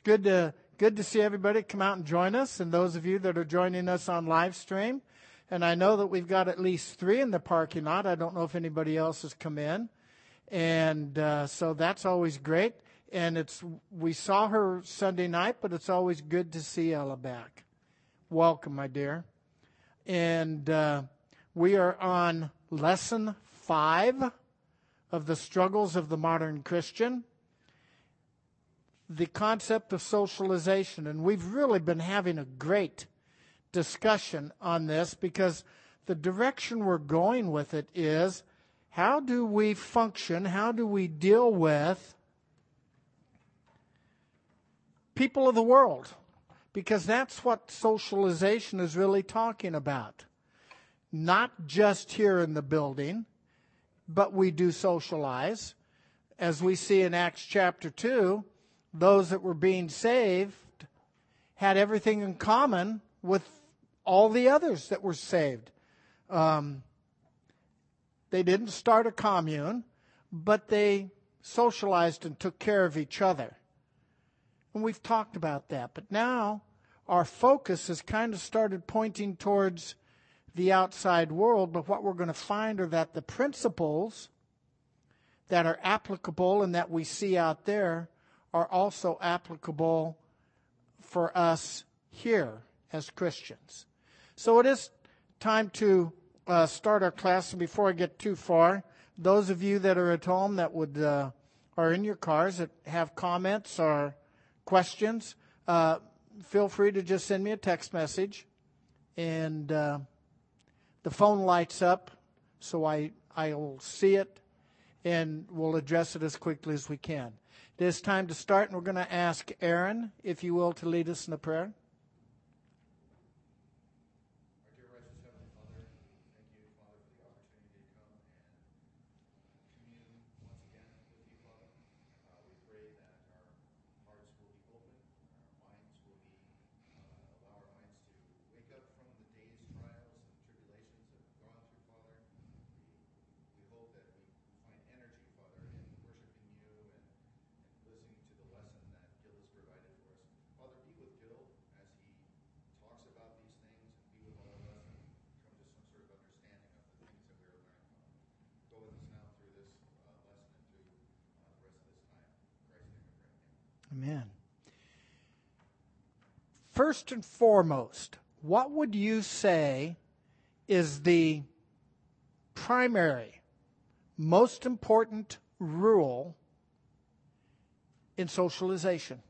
good to see everybody come out and join us, and those of you that are joining us on live stream. And I know that we've got at least 3 in the parking lot. I don't know if anybody else has come in. And so that's always great. And we saw her Sunday night, but it's always good to see Ella back. Welcome, my dear. And we are on lesson 5 of the struggles of the modern Christian, the concept of socialization. And we've really been having a great discussion on this, because the direction we're going with it is, how do we function, how do we deal with people of the world? Because that's what socialization is really talking about. Not just here in the building, but we do socialize. As we see in Acts chapter 2, those that were being saved had everything in common with all the others that were saved. They didn't start a commune, but they socialized and took care of each other. And we've talked about that. But now our focus has kind of started pointing towards the outside world. But what we're going to find are that the principles that are applicable and that we see out there are also applicable for us here as Christians. So it is time to start our class. And before I get too far, those of you that are at home that would are in your cars that have comments or questions, feel free to just send me a text message, and the phone lights up, so I'll see it, and we'll address it as quickly as we can. It is time to start, and we're going to ask Aaron, if you will, to lead us in a prayer. Amen. First and foremost, what would you say is the primary, most important rule in socialization?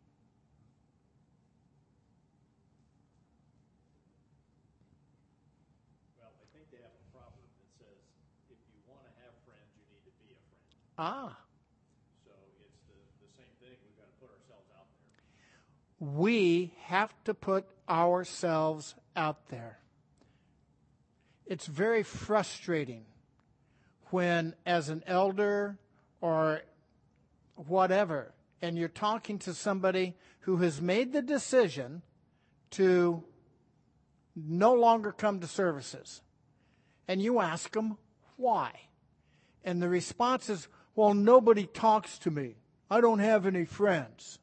Well, I think they have a proverb that says, if you want to have friends, you need to be a friend. So it's the same thing. We've got to put ourselves out there. We have to put ourselves out there. It's very frustrating when, as an elder or whatever, and you're talking to somebody who has made the decision to no longer come to services, and you ask them why. And the response is, well, nobody talks to me. I don't have any friends.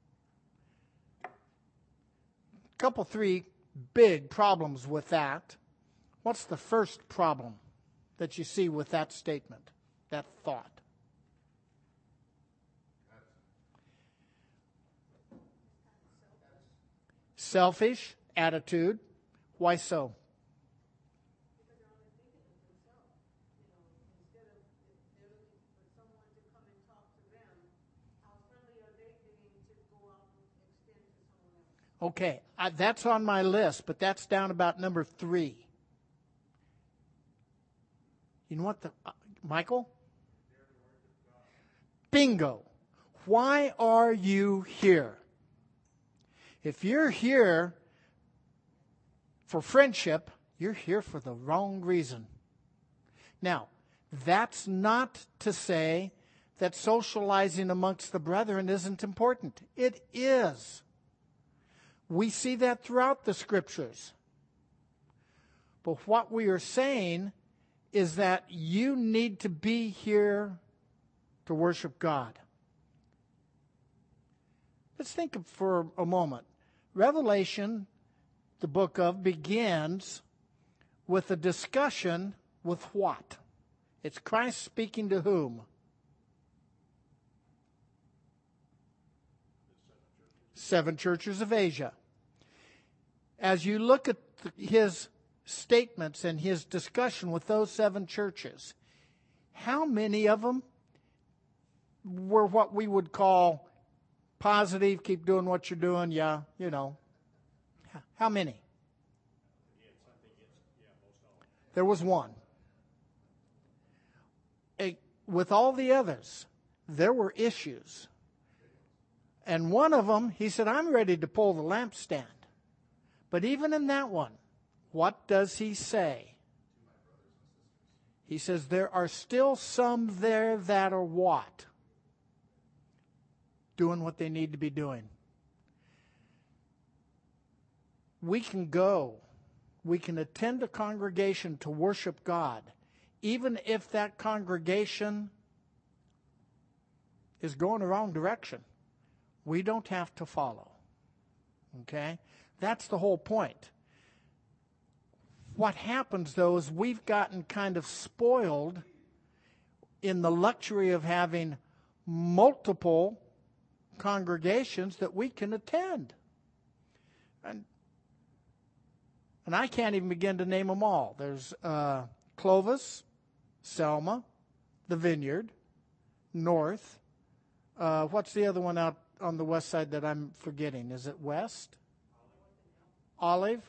Couple, 3 big problems with that. What's the first problem that you see with that statement, that thought? Selfish attitude. Why so? Okay, that's on my list, but that's down about number 3. You know what, Michael? Bingo. Why are you here? If you're here for friendship, you're here for the wrong reason. Now, that's not to say that socializing amongst the brethren isn't important. It is. We see that throughout the Scriptures. But what we are saying is that you need to be here to worship God. Let's think for a moment. Revelation, the book of, begins with a discussion with what? It's Christ speaking to whom? 7 churches of Asia. As you look at his statements and his discussion with those 7 churches, how many of them were what we would call positive, keep doing what you're doing, yeah, you know. How many? There was one. With all the others, there were issues. And one of them, he said, I'm ready to pull the lampstand. But even in that one, what does he say? He says, there are still some there that are what? Doing what they need to be doing. We can go. We can attend a congregation to worship God, even if that congregation is going the wrong direction. We don't have to follow. Okay? That's the whole point. What happens, though, is we've gotten kind of spoiled in the luxury of having multiple congregations that we can attend. And I can't even begin to name them all. There's Clovis, Selma, the Vineyard, North. What's the other one out on the west side that I'm forgetting? Is it West? Olive?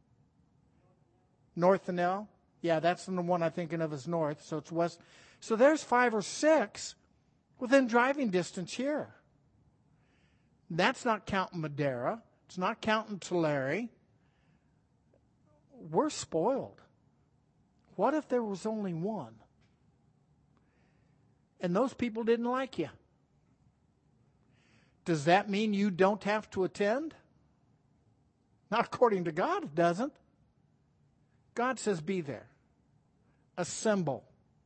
Northanel? Yeah, that's the one I'm thinking of as North, so it's West. So there's 5 or 6 within driving distance here. That's not counting Madera. It's not counting Tulare. We're spoiled. What if there was only one? And those people didn't like you? Does that mean you don't have to attend? Not according to God, it doesn't. God says be there. Assemble.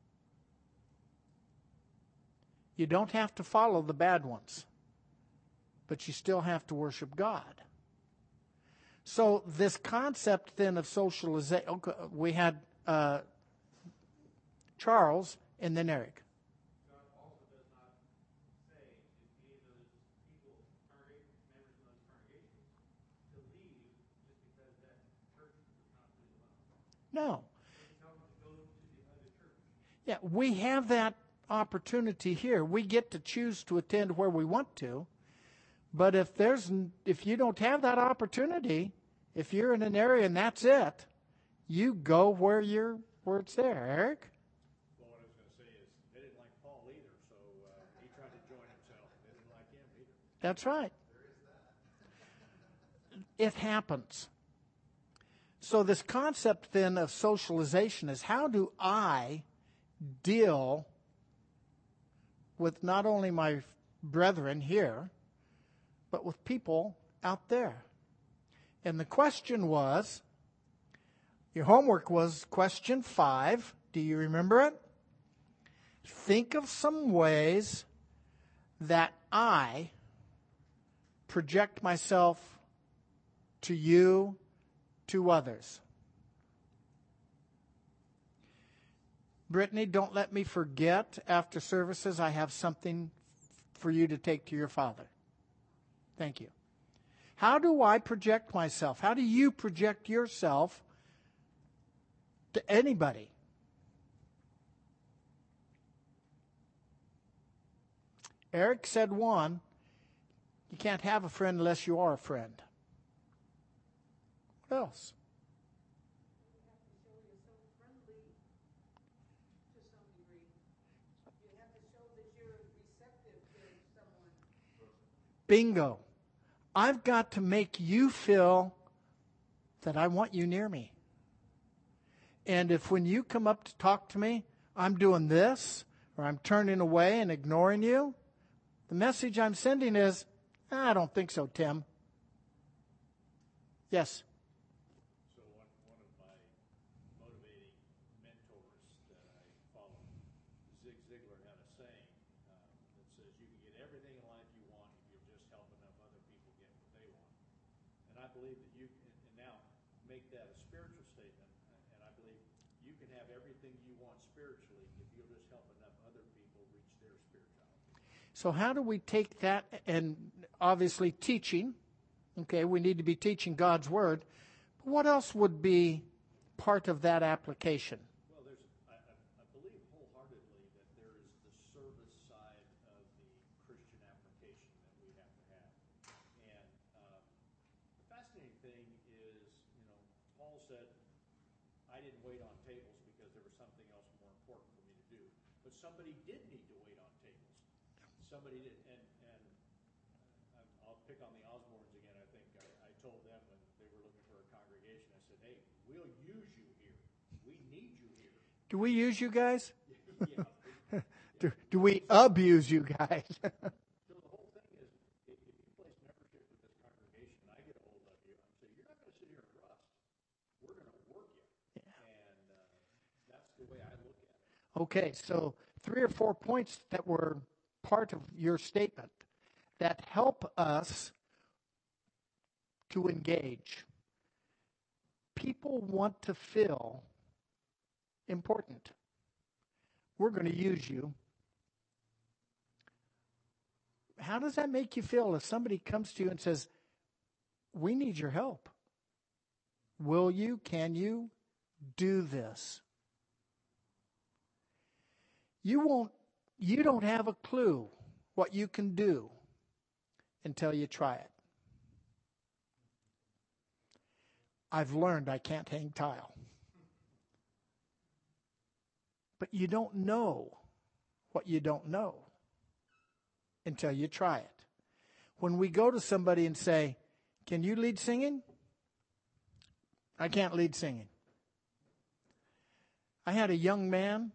You don't have to follow the bad ones, but you still have to worship God. So this concept then of socialization, we had Charles and then Eric. God also does not say to any of those people, members of those congregations, to leave just because that church is not doing well. No. He tells them to go to the other church. Yeah, we have that opportunity here. We get to choose to attend where we want to. But if you don't have that opportunity, if you're in an area and that's it, you go where it's there. Eric? Well, what I was going to say is they didn't like Paul either, so he tried to join himself. They didn't like him either. That's right. It happens. So this concept then of socialization is, how do I deal with not only my brethren here, but with people out there? And the question was, your homework was question 5. Do you remember it? Think of some ways that I project myself to you, to others. Brittany, don't let me forget, after services, I have something for you to take to your father. Thank you. How do I project myself? How do you project yourself to anybody? Eric said one, you can't have a friend unless you are a friend. What else? You have to show yourself friendly to some degree. You have to show that you're receptive to someone. Bingo. I've got to make you feel that I want you near me. And if when you come up to talk to me, I'm doing this, or I'm turning away and ignoring you, the message I'm sending is, I don't think so, Tim. Yes? So one of my motivating mentors that I follow, Zig Ziglar, had a saying that says you can get everything in life you want if you'll just help enough other believe that you can, and now make that a spiritual statement, and I believe you can have everything you want spiritually if you'll just help enough other people reach their spirituality. So how do we take that, and obviously teaching, okay, we need to be teaching God's Word, but what else would be part of that application? Well, I believe wholeheartedly that there is the service side of the Christian application that we have to have. And the fascinating thing is, Paul said, I didn't wait on tables because there was something else more important for me to do. But somebody did need to wait on tables. Somebody did, and I'll pick on the Osbornes again. I think I told them when they were looking for a congregation, I said, hey, we'll use you here. We need you here. Do we use you guys? Yeah. Do we abuse you guys? So the whole thing is, if you place membership with this congregation, I get a hold of you, I'm saying, you're not going to sit here and rust. We're going to work you. Yeah. And that's the way I look at it. Okay, so 3 or 4 points that were part of your statement that help us to engage. People want to feel important. We're going to use you. How does that make you feel if somebody comes to you and says, we need your help? Will you, can you do this? You don't have a clue what you can do until you try it. I've learned I can't hang tile. But you don't know what you don't know until you try it. When we go to somebody and say, can you lead singing? I can't lead singing. I had a young man,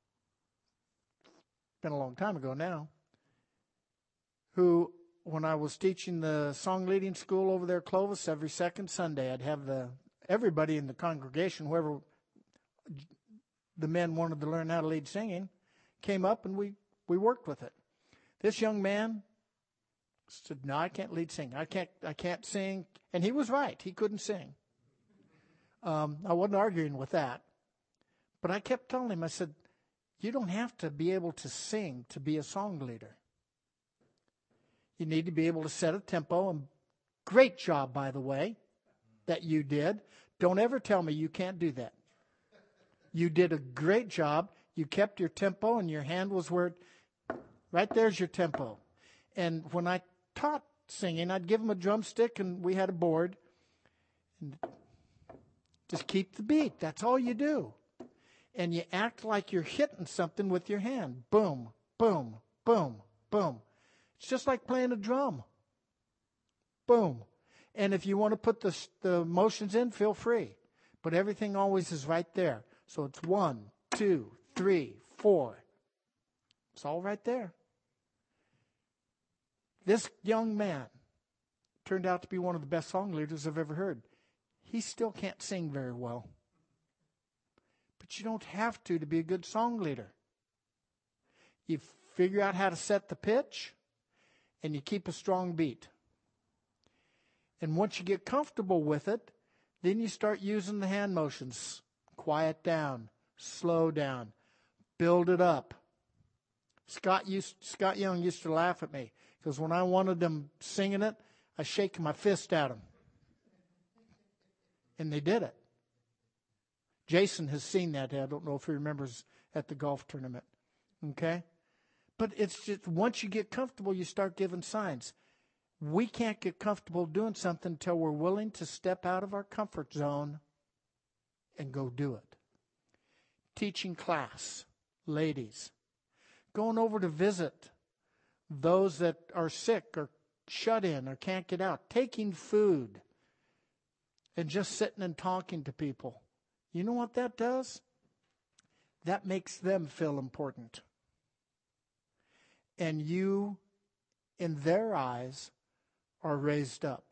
been a long time ago now, who, when I was teaching the song leading school over there at Clovis, every second Sunday, I'd have everybody in the congregation, whoever the men wanted to learn how to lead singing, came up and we worked with it. This young man said, no, I can't lead sing. I can't sing. And he was right. He couldn't sing. I wasn't arguing with that. But I kept telling him, I said, you don't have to be able to sing to be a song leader. You need to be able to set a tempo. And great job, by the way, that you did. Don't ever tell me you can't do that. You did a great job. You kept your tempo and your hand was right there's your tempo. And when I taught singing, I'd give them a drumstick and we had a board. And just keep the beat. That's all you do. And you act like you're hitting something with your hand. Boom, boom, boom, boom. It's just like playing a drum. Boom. And if you want to put the motions in, feel free. But everything always is right there. So it's 1, 2, 3, 4. It's all right there. This young man turned out to be one of the best song leaders I've ever heard. He still can't sing very well. But you don't have to be a good song leader. You figure out how to set the pitch, and you keep a strong beat. And once you get comfortable with it, then you start using the hand motions. Quiet down, slow down, build it up. Scott Young used to laugh at me because when I wanted them singing it, I shake my fist at them. And they did it. Jason has seen that. I don't know if he remembers at the golf tournament. Okay? But it's just once you get comfortable, you start giving signs. We can't get comfortable doing something until we're willing to step out of our comfort zone and go do it. Teaching class, ladies. Going over to visit those that are sick or shut in or can't get out. Taking food and just sitting and talking to people. You know what that does? That makes them feel important. And you, in their eyes, are raised up.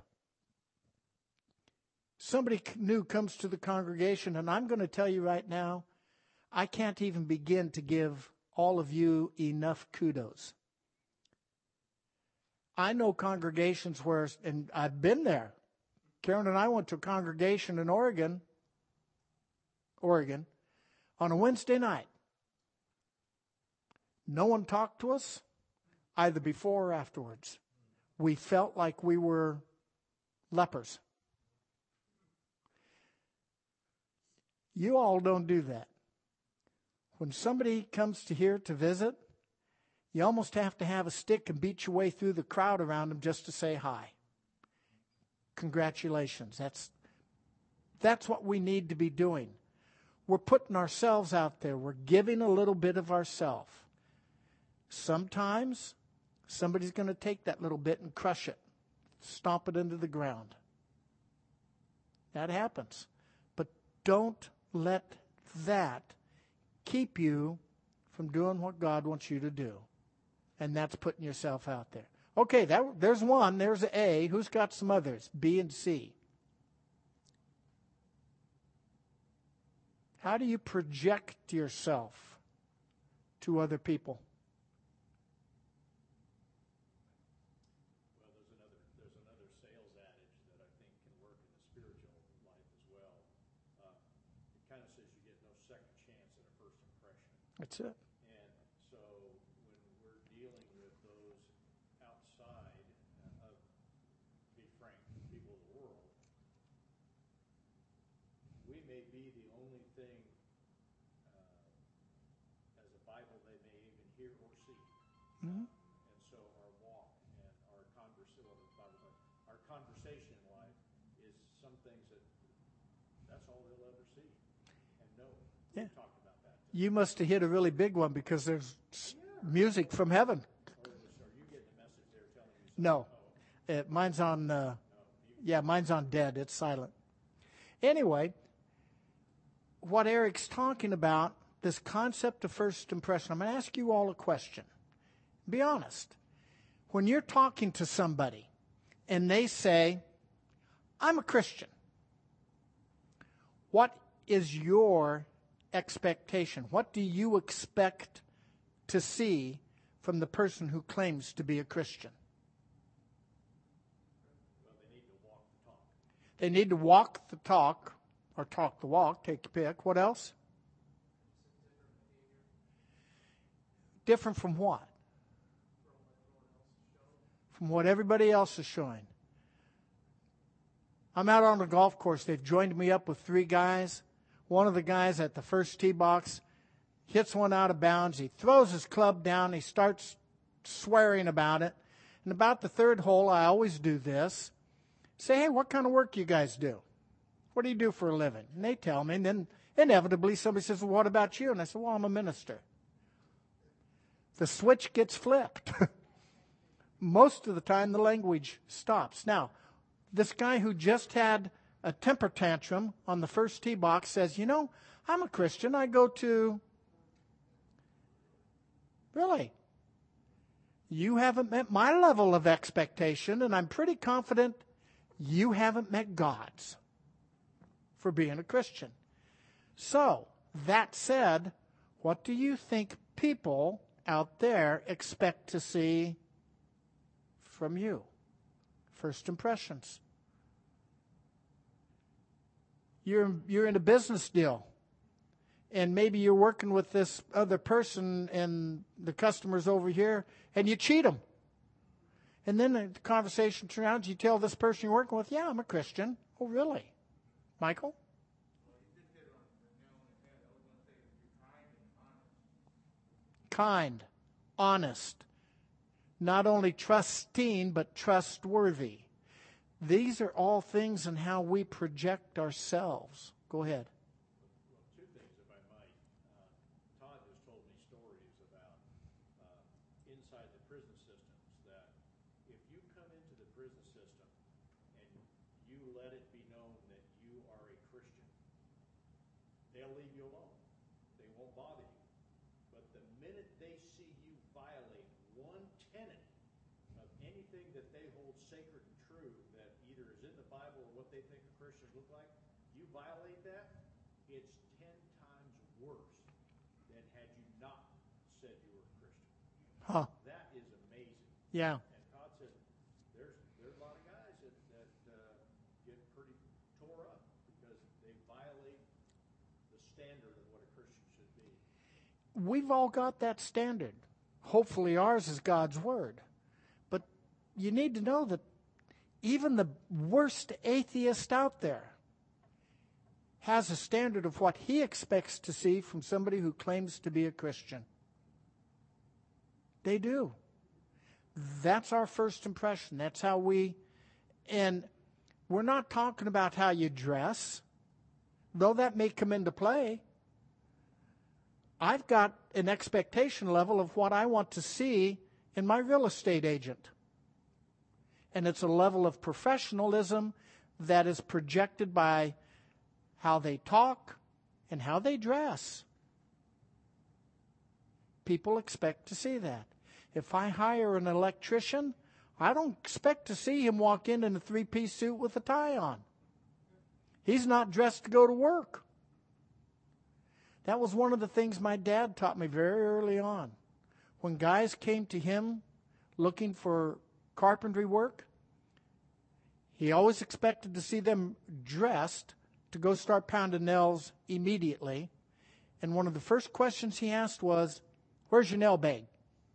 Somebody new comes to the congregation, and I'm going to tell you right now, I can't even begin to give all of you enough kudos. I know congregations where, and I've been there, Karen and I went to a congregation in Oregon, on a Wednesday night. No one talked to us, either before or afterwards. We felt like we were lepers. You all don't do that. When somebody comes to here to visit, you almost have to have a stick and beat your way through the crowd around them just to say hi. Congratulations. That's what we need to be doing. We're putting ourselves out there. We're giving a little bit of ourselves. Sometimes somebody's going to take that little bit and crush it, stomp it into the ground. That happens. But don't let that keep you from doing what God wants you to do. And that's putting yourself out there. Okay, there's one. There's A. Who's got some others? B and C. How do you project yourself to other people? Well, there's another sales adage that I think can work in the spiritual life as well. It kind of says you get no second chance at a first impression. That's it. And so when we're dealing with those outside of, to be frank, people of the world, we may be the only thing as a Bible they may even hear or see. Mm-hmm. And so our walk and our conversation in life is some things that's all they'll ever see and know. Yeah. We talked about that. You must have hit a really big one because there's music from heaven. Are you getting a message there telling you something? No. Mine's on, mine's on dead. It's silent. Anyway, what Eric's talking about, this concept of first impression, I'm going to ask you all a question. Be honest. When you're talking to somebody and they say, I'm a Christian, what is your expectation? What do you expect to see from the person who claims to be a Christian? Well, they need to walk the talk. They need to walk the talk, or talk the walk, take your pick. What else? Different from what? From what everybody else is showing. I'm out on the golf course. They've joined me up with 3 guys. One of the guys at the first tee box hits one out of bounds. He throws his club down. He starts swearing about it. And about the 3rd hole, I always do this. Say, hey, what kind of work you guys do? What do you do for a living? And they tell me. And then inevitably somebody says, well, what about you? And I said, well, I'm a minister. The switch gets flipped. Most of the time, the language stops. Now, this guy who just had a temper tantrum on the first tee box says, you know, I'm a Christian. I go to... Really? You haven't met my level of expectation, and I'm pretty confident you haven't met God's for being a Christian. So, that said, what do you think people out there expect to see from you? First impressions. You're in a business deal, and maybe you're working with this other person and the customer's over here, and you cheat them. And then the conversation turns around, you tell this person you're working with, yeah, I'm a Christian. Oh, really? Michael? Kind, honest, not only trusting, but trustworthy. These are all things in how we project ourselves. Go ahead. Well, 2 things, if I might. Todd has told me stories about inside the prison systems that if you come into the prison system and you let it be known that you are a Christian, they'll leave you alone. They won't bother you. But the minute they see you violate one tenet of anything that they hold sacred and true that either is in the Bible or what they think Christians look like, you violate that, it's 10 times worse than had you not said you were a Christian. Huh. That is amazing. Yeah. And Todd said, there's a lot of guys that get tore up because they violate the standard of what a Christian should be. We've all got that standard. Hopefully ours is God's Word. But you need to know that even the worst atheist out there has a standard of what he expects to see from somebody who claims to be a Christian. They do. That's our first impression. That's how and we're not talking about how you dress, though that may come into play. I've got an expectation level of what I want to see in my real estate agent. And it's a level of professionalism that is projected by how they talk and how they dress. People expect to see that. If I hire an electrician, I don't expect to see him walk in a three-piece suit with a tie on. He's not dressed to go to work. That was one of the things my dad taught me very early on. When guys came to him looking for carpentry work, he always expected to see them dressed to go start pounding nails immediately. And one of the first questions he asked was, "Where's your nail bag?"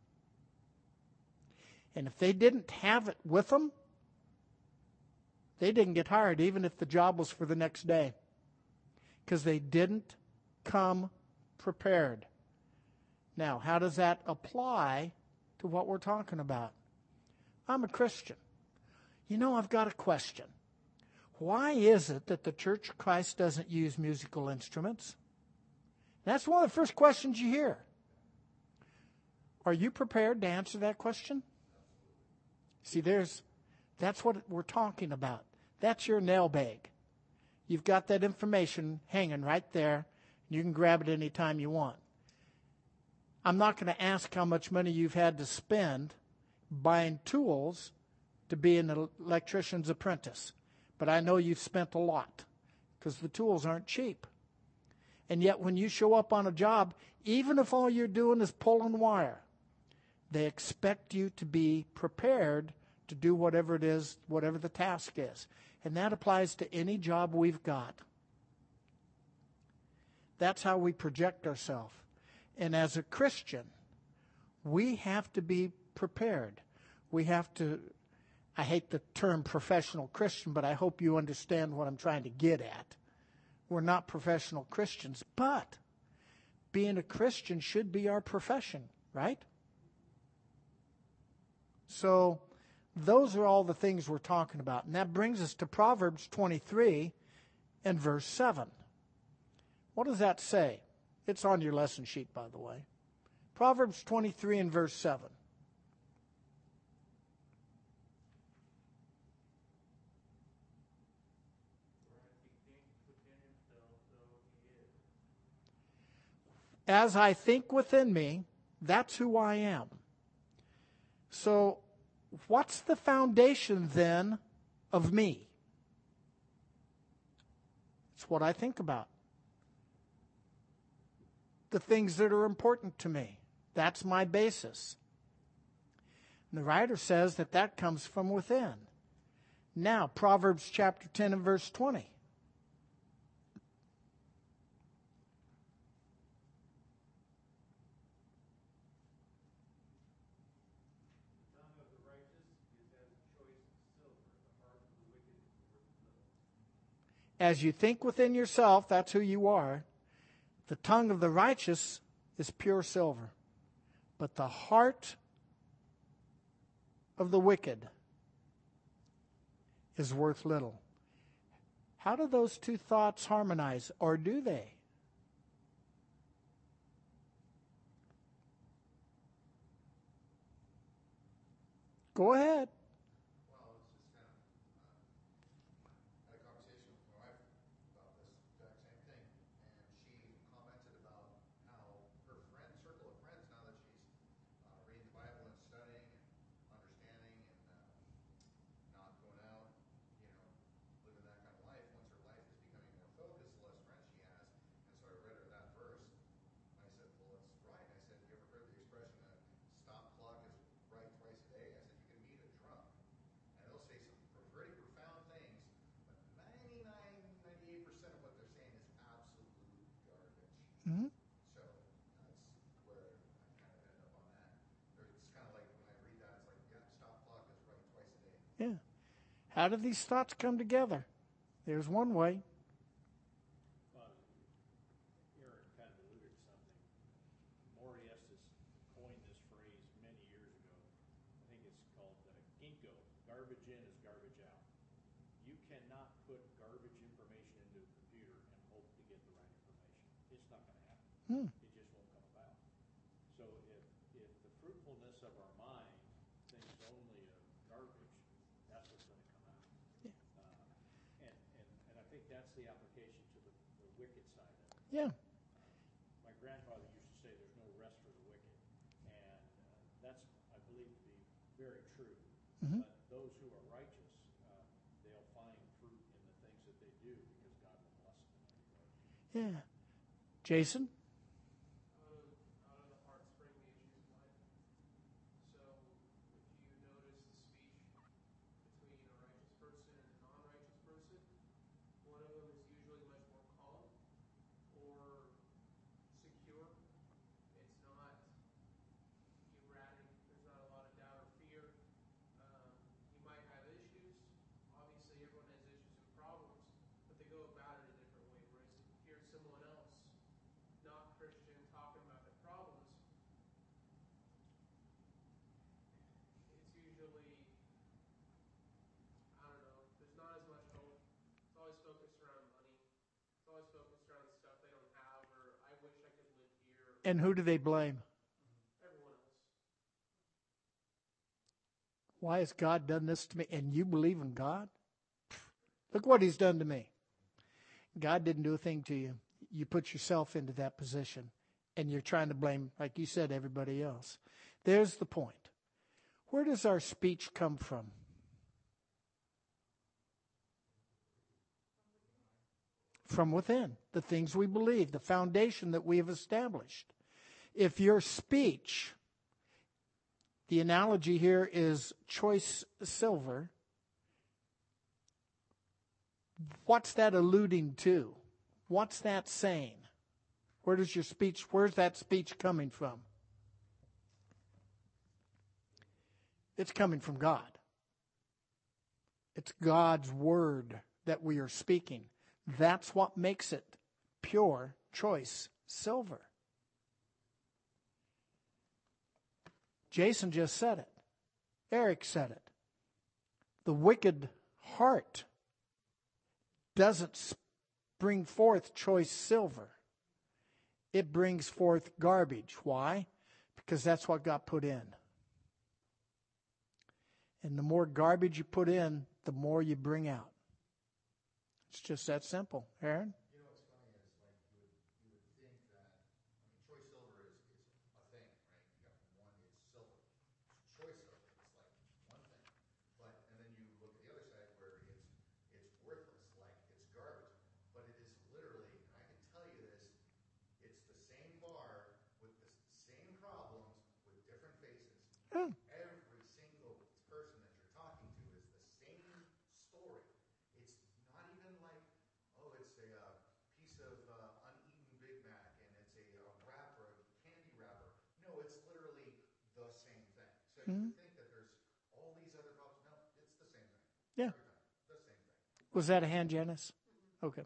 And if they didn't have it with them, they didn't get hired, even if the job was for the next day, because they didn't come prepared. Now, how does that apply to what we're talking about? I'm a Christian. I've got a question. Why is it that the Church of Christ doesn't use musical instruments? That's one of the first questions you hear. Are you prepared to answer that question? See, that's what we're talking about. That's your nail bag. You've got that information hanging right there. You can grab it anytime you want. I'm not going to ask how much money you've had to spend buying tools to be an electrician's apprentice. But I know you've spent a lot because the tools aren't cheap. And yet when you show up on a job, even if all you're doing is pulling wire, they expect you to be prepared to do whatever it is, whatever the task is. And that applies to any job we've got. That's how we project ourselves. And as a Christian, we have to be prepared. We have to, I hate the term professional Christian, but I hope you understand what I'm trying to get at. We're not professional Christians, but being a Christian should be our profession, right? So those are all the things we're talking about. And that brings us to Proverbs 23 and verse 7. What does that say? It's on your lesson sheet, by the way. Proverbs 23 and verse 7. As I think within me, that's who I am. So, what's the foundation then of me? It's what I think about. The things that are important to me. That's my basis. And the writer says that comes from within. Now, Proverbs chapter 10 and verse 20. As you think within yourself, that's who you are. The tongue of the righteous is pure silver, but the heart of the wicked is worth little. How do those two thoughts harmonize, or do they? Go ahead. Yeah. How do these thoughts come together? There's one way. Well, Eric kind of alluded to something. Morty Estes coined this phrase many years ago. I think it's called GINCO. Garbage in is garbage out. You cannot put garbage information into a computer and hope to get the right information. It's not going to happen. It just won't come about. So if the fruitfulness of our mind thinks only of garbage, that's what's going to come out. And I think that's the application to the wicked side of it. Yeah. My grandfather used to say there's no rest for the wicked. And that's, I believe, to be very true. Mm-hmm. But those who are righteous, they'll find fruit in the things that they do because God will bless them anyway. Yeah. Jason? Out of the heart spring the issues of life. So if you notice the speech between a righteous person and a non-righteous person, one of them is usually much more calm or secure. It's not erratic. There's not a lot of doubt or fear. You might have issues. Obviously, everyone has issues and problems, but they go about it a different way. Whereas if you hear someone else, not Christian, talking about their problems, it's usually, I don't know, there's not as much hope. It's always focused around money. It's always focused around stuff they don't have, or I wish I could live here. And who do they blame? Everyone else. Why has God done this to me? And you believe in God? Look what he's done to me. God didn't do a thing to you. You put yourself into that position, and you're trying to blame, like you said, everybody else. There's the point. Where does our speech come from? From within. The things we believe, the foundation that we have established. If your speech, the analogy here is choice silver, what's that alluding to? What's that saying? Where's that speech coming from? It's coming from God. It's God's word that we are speaking. That's what makes it pure choice silver. Jason just said it. Eric said it. The wicked heart doesn't bring forth choice silver. It brings forth garbage. Why? Because that's what got put in. And the more garbage you put in, the more you bring out. It's just that simple. Aaron? You know what's funny is like you would think that, I mean, choice silver is a thing, right? You got one, it's silver. It's choice silver. It's like one thing. And then you look at the other side where it's worthless, like it's garbage. But it is literally, and I can tell you this, it's the same bar with the same problems with different faces. Oh. Every single person that you're talking to is the same story. It's not even like, oh, it's a piece of uneaten Big Mac and it's a wrapper, a candy wrapper. No, it's literally the same thing. So you think that there's all these other problems. No, it's the same thing. Yeah. Every time. The same thing. Was that a hand, Janice? Okay.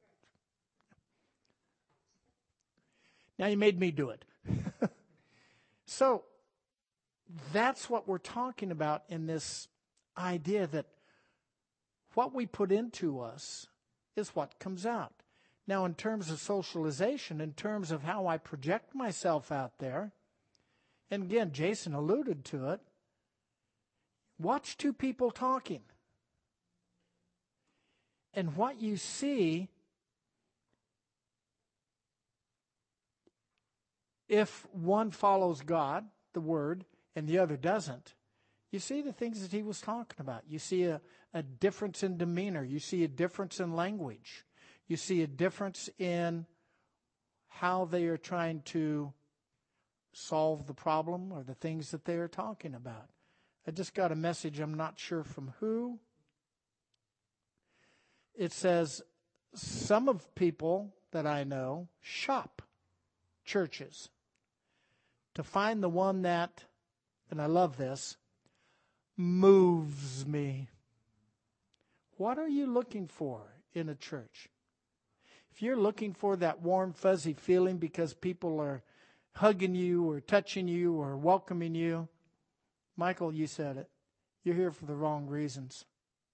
Now you made me do it. So that's what we're talking about in this idea that what we put into us is what comes out. Now, in terms of socialization, in terms of how I project myself out there, and again, Jason alluded to it, watch two people talking. And what you see, if one follows God, the Word, and the other doesn't, you see the things that he was talking about. You see a difference in demeanor. You see a difference in language. You see a difference in how they are trying to solve the problem or the things that they are talking about. I just got a message, I'm not sure from who. It says, some of people that I know shop churches to find the one that, and I love this, moves me. What are you looking for in a church? If you're looking for that warm, fuzzy feeling because people are hugging you or touching you or welcoming you, Michael, you said it. You're here for the wrong reasons.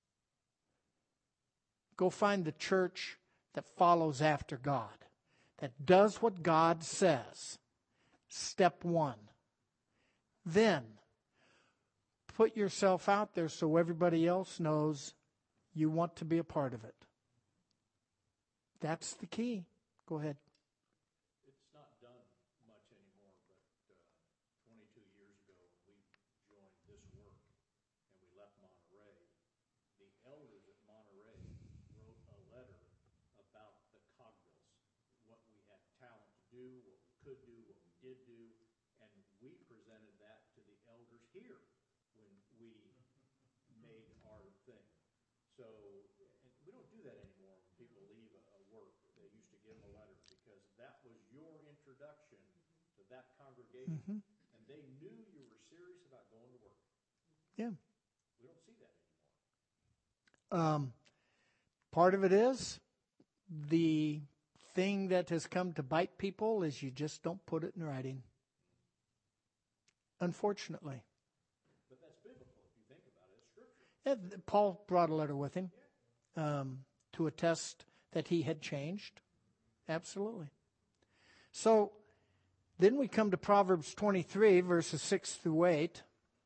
Go find the church that follows after God, that does what God says. Step one. Then, put yourself out there so everybody else knows you want to be a part of it. That's the key. Go ahead. It's not done much anymore, but 22 years ago, when we joined this work and we left Monterey, the elders at Monterey wrote a letter about the Cogvilles, what we had talent to do, what we could do, what we did do, and we presented that to the elders here when we made our thing. So, and we don't do that anymore when people leave a work. They used to give them a letter because that was your introduction to that congregation. Mm-hmm. And they knew you were serious about going to work. Yeah. We don't see that anymore. Part of it is the thing that has come to bite people is you just don't put it in writing. Unfortunately. But that's biblical if you think about it. It's scripture. Paul brought a letter with him to attest that he had changed. Absolutely. So then we come to Proverbs 23, verses 6 through 8.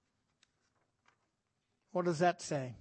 What does that say?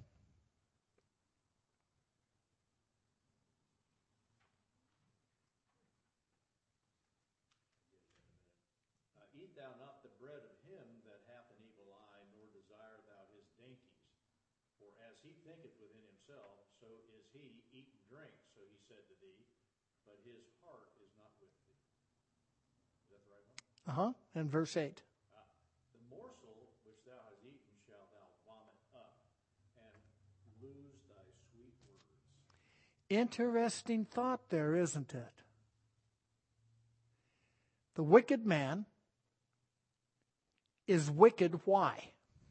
Eat thou not the bread of him that hath an evil eye, nor desire thou his dainties. For as he thinketh within himself, so is he. Eat and drink, so he said to thee, but his heart is not with thee. Is that the right one? And verse 8. The morsel which thou hast eaten shalt thou vomit up, and lose thy sweet words. Interesting thought there, isn't it? The wicked man is wicked. Why?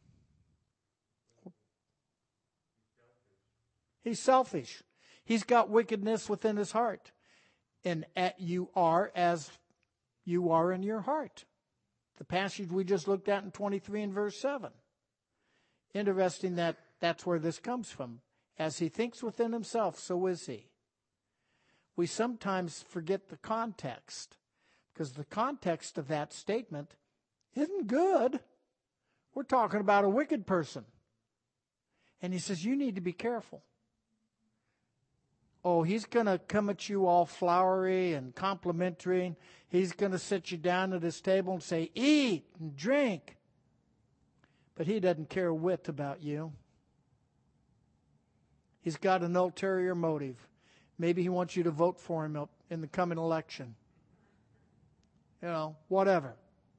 He's selfish. He's got wickedness within his heart. And you are as you are in your heart. The passage we just looked at in 23 and verse 7. Interesting that that's where this comes from. As he thinks within himself, so is he. We sometimes forget the context, because the context of that statement isn't good. We're talking about a wicked person. And he says, you need to be careful. Oh, he's going to come at you all flowery and complimentary. He's going to sit you down at his table and say, eat and drink. But he doesn't care a whit about you. He's got an ulterior motive. Maybe he wants you to vote for him in the coming election. Whatever.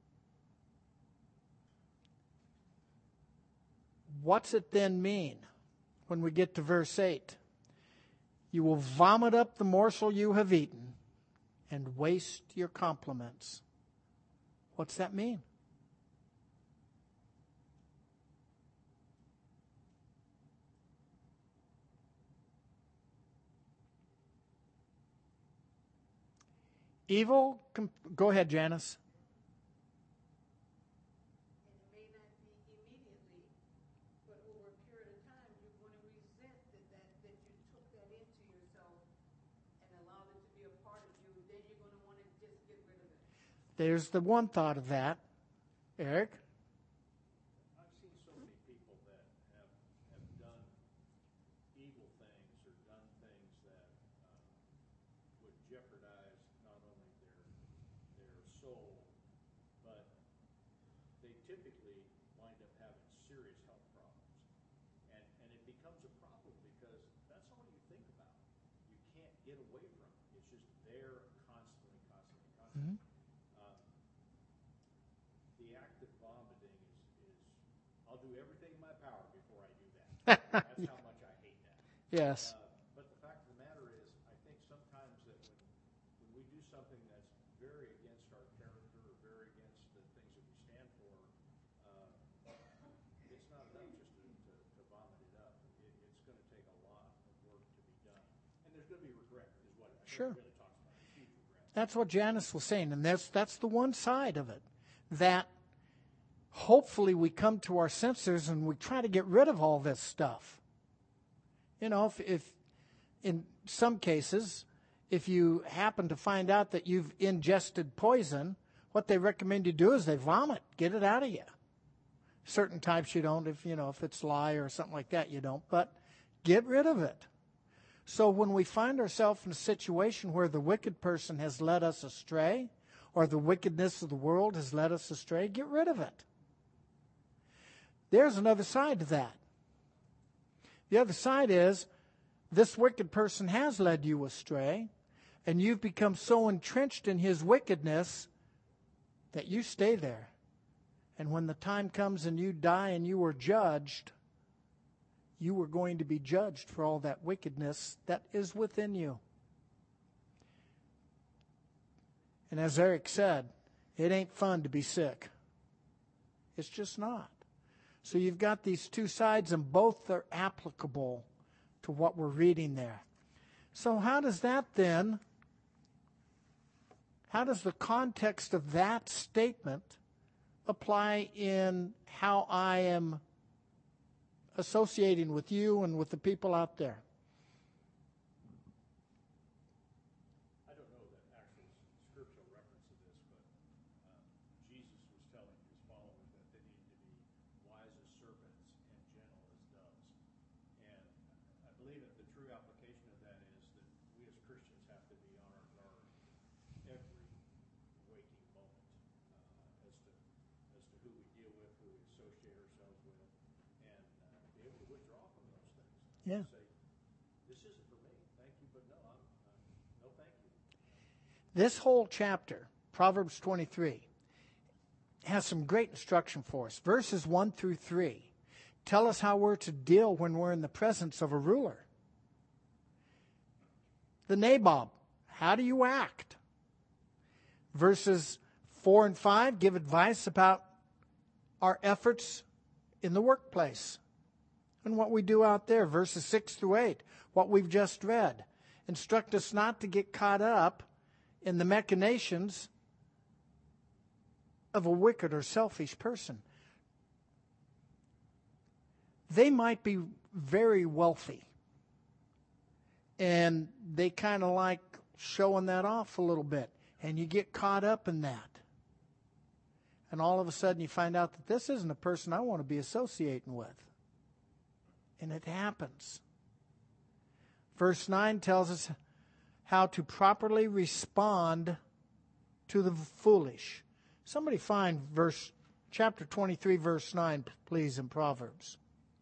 What's it then mean when we get to verse 8? You will vomit up the morsel you have eaten and waste your compliments. What's that mean? Evil, go ahead, Janice. And it may not be immediately, but over a period of time, you're going to resent that you took that into yourself and allowed it to be a part of you. Then you're going to want to just get rid of it. There's the one thought of that. Eric? I've seen so many people that have done evil things or done things that would jeopardize not only their soul, but they typically wind up having serious health problems. And it becomes a problem because that's all you think about. You can't get away from it. It's just there constantly. Mm-hmm. The act of vomiting is I'll do everything in my power before I do that. That's how much I hate that. Yes. But the fact of the matter is, I think sometimes that when we do something that's very against our character or very against the things that we stand for, it's not enough just to be regret, is what it Sure. really talks about. Huge regret. That's what Janice was saying, and that's the one side of it. That hopefully we come to our senses and we try to get rid of all this stuff. You know, if in some cases, if you happen to find out that you've ingested poison, what they recommend you do is they vomit, get it out of you. Certain types you don't, if it's lye or something like that, you don't, but get rid of it. So when we find ourselves in a situation where the wicked person has led us astray, or the wickedness of the world has led us astray, get rid of it. There's another side to that. The other side is, this wicked person has led you astray, and you've become so entrenched in his wickedness that you stay there. And when the time comes and you die and you are judged, you are going to be judged for all that wickedness that is within you. And as Eric said, it ain't fun to be sick. It's just not. So you've got these two sides, and both are applicable to what we're reading there. So how does the context of that statement apply in how I am associating with you and with the people out there? I don't know that actual scriptural reference to this, but Jesus was telling his followers that they needed to be wise as serpents and gentle as doves. And I believe that the true application of that is that we as Christians have to be on our guard every waking moment as to who we deal with, who we associate ourselves with, and be able to withdraw from those things. Yeah. Say, this isn't for me. Thank you, but no, no thank you. This whole chapter, Proverbs 23, has some great instruction for us. Verses 1 through 3 tell us how we're to deal when we're in the presence of a ruler. The nabob, how do you act? Verses 4 and 5 give advice about our efforts in the workplace and what we do out there. Verses 6 through 8, what we've just read, instruct us not to get caught up in the machinations of a wicked or selfish person. They might be very wealthy, and they kind of like showing that off a little bit, and you get caught up in that. And all of a sudden you find out that this isn't a person I want to be associating with. And it happens. Verse 9 tells us how to properly respond to the foolish. Somebody find chapter 23, verse 9, please, in Proverbs.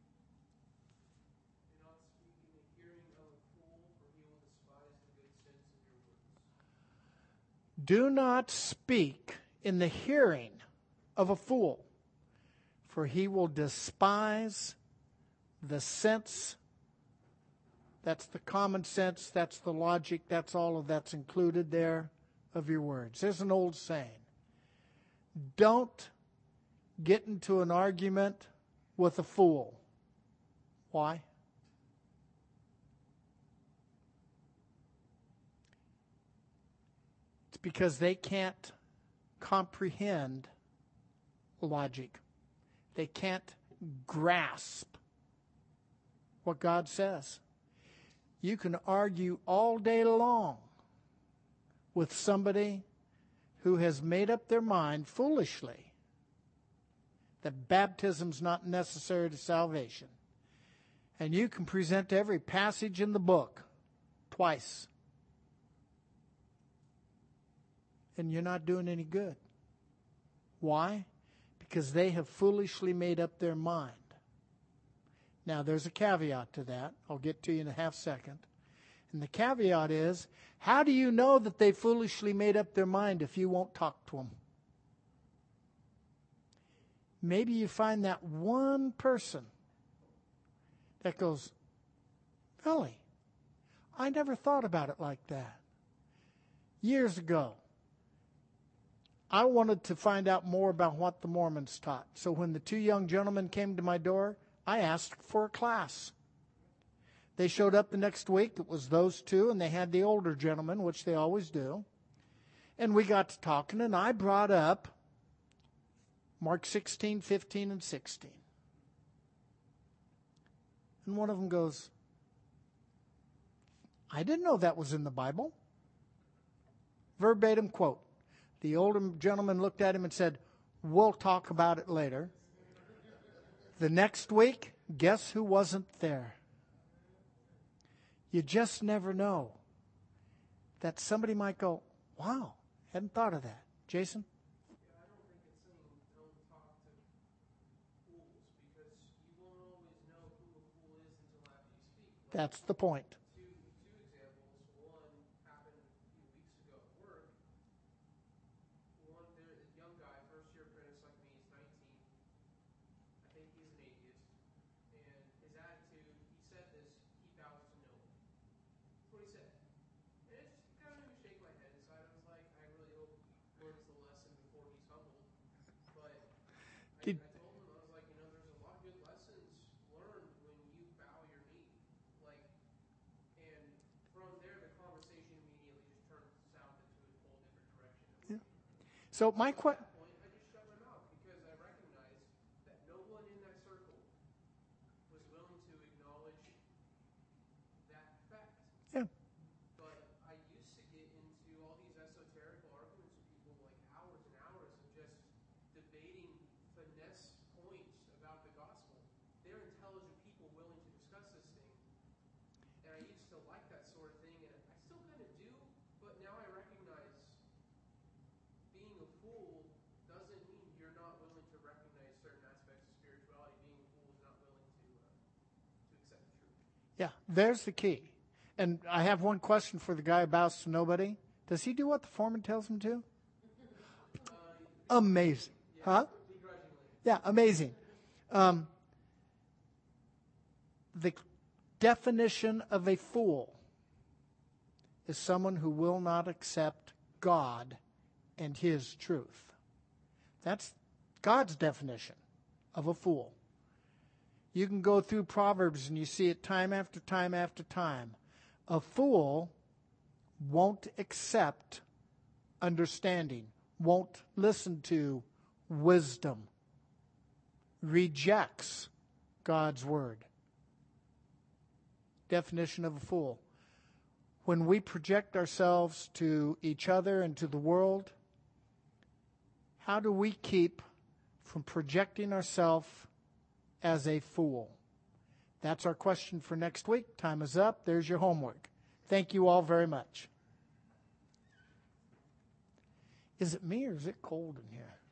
Do not speak in the hearing of a fool, for he will despise the sense. That's the common sense, that's the logic, that's all of that's included there of your words. There's an old saying. Don't get into an argument with a fool. Why? It's because they can't comprehend logic. They can't grasp what God says. You can argue all day long with somebody who has made up their mind foolishly that baptism's not necessary to salvation. And you can present every passage in the book twice. And you're not doing any good. Why? Because they have foolishly made up their mind. Now, there's a caveat to that. I'll get to you in a half second. And the caveat is, how do you know that they foolishly made up their mind if you won't talk to them? Maybe you find that one person that goes, really? I never thought about it like that. Years ago, I wanted to find out more about what the Mormons taught. So when the two young gentlemen came to my door, I asked for a class. They showed up the next week. It was those two, and they had the older gentleman, which they always do. And we got to talking, and I brought up Mark 16, 15, and 16. And one of them goes, I didn't know that was in the Bible. Verbatim quote. The older gentleman looked at him and said, we'll talk about it later. The next week, guess who wasn't there? You just never know that somebody might go, wow, hadn't thought of that. Jason? Yeah, I don't think it's saying don't talk to fools, because you won't always know who a fool is until after you speak. That's the point. Two examples. One happened a few weeks ago at work. There, a young guy, first year apprentice like me, he's 19. I think he's an atheist. And his attitude, he said this, he vows to know me. That's what he said. And it just kind of made me shake my head inside. I was like, I really hope he learns the lesson before he's humbled. But I told him, I was like, there's a lot of good lessons learned when you bow your knee. Like, and from there, the conversation immediately just turned south into a whole different direction. So my question. At that point, I just shut my mouth because I recognized that no one in that circle was willing to acknowledge that fact. Yeah. But I used to get into all these esoterical arguments with people, like hours and hours of just debating finesse points about the gospel. They're intelligent people willing to discuss this thing. And I used to like that sort of thing, and I still kind of do, but now I recognize being a fool doesn't mean you're not willing to recognize certain aspects of spirituality. Being a fool is not willing to accept the truth. Yeah, there's the key. And I have one question for the guy who bows to nobody. Does he do what the foreman tells him to? Amazing. Huh? Begrudgingly. Yeah, amazing. The definition of a fool is someone who will not accept God and His truth. That's God's definition of a fool. You can go through Proverbs and you see it time after time after time. A fool won't accept understanding, won't listen to wisdom, rejects God's word. Definition of a fool. When we project ourselves to each other and to the world, how do we keep from projecting ourselves as a fool? That's our question for next week. Time is up. There's your homework. Thank you all very much. Is it me or is it cold in here?